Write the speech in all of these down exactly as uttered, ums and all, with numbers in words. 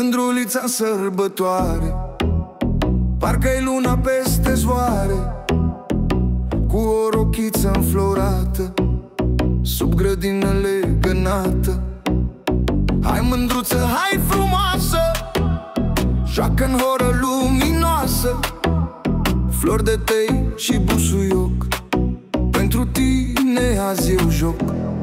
Mândrulița în sărbătoare, parcă-i luna peste zoare, cu o rochiță înflorată sub grădină legănată. Hai mândruță, hai frumoasă, joacă-n horă luminoasă, flori de tei și busuioc, pentru tine azi eu joc.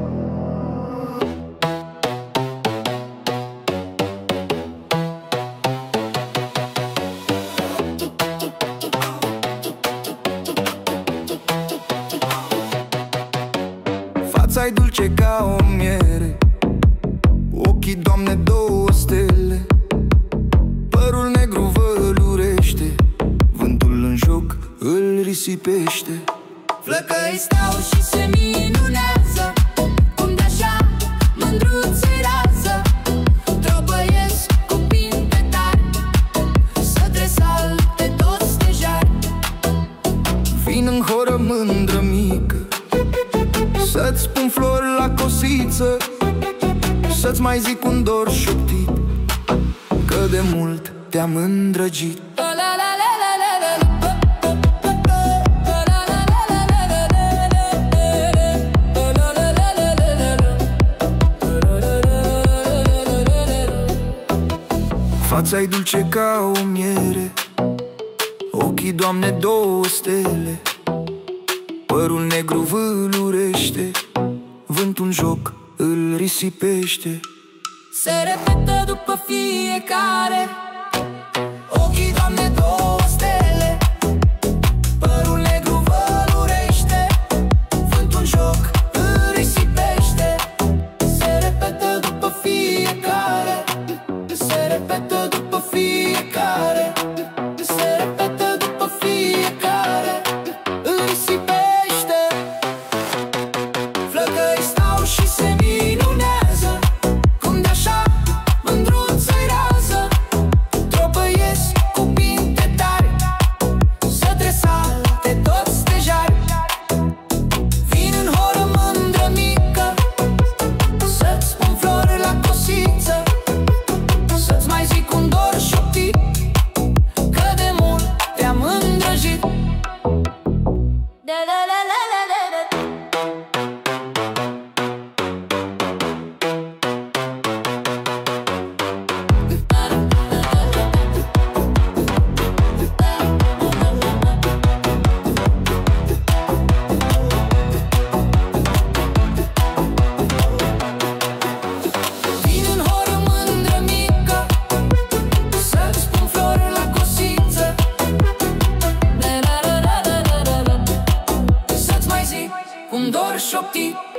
Fața-i dulce ca o miere, ochii, Doamne, două stele, părul negru vălurește, vântul în joc îl risipește. Flăcăi stau și se minunează, cum de-așa mândruțe-i rază, tropăiesc cu pinte tari, să tresalte toți stejari. Vin în horă mândră mică, să-ți pun flori la cosiță, să-ți mai zic un dor șoptit, că de mult te-am îndrăgit. Fața-i dulce ca o miere, ochii, Doamne, două stele, părul negru vâlurește, vântul în joc îl risipește. Se repetă după fiecare, ochii, Doamne, două stele, părul negru vălurește, vântul în joc îl risipește. Se repetă după fiecare, se repetă după fiecare, se repetă după fiecare, îl risipește. Flăcăi stau și se minunează, cum de-așa mândruță-i rază, tropăiesc cu pinte tari, să tresalte toți stejari. Vin în horă mândră mică, să-ți spun flori la cosiță, să-ți mai zic un dor șoptit, că de mult te-am îndrăgit. Vin în horă mândră mică, să-ți spun flori la cosiță, să-ți mai zic un dor șoptit,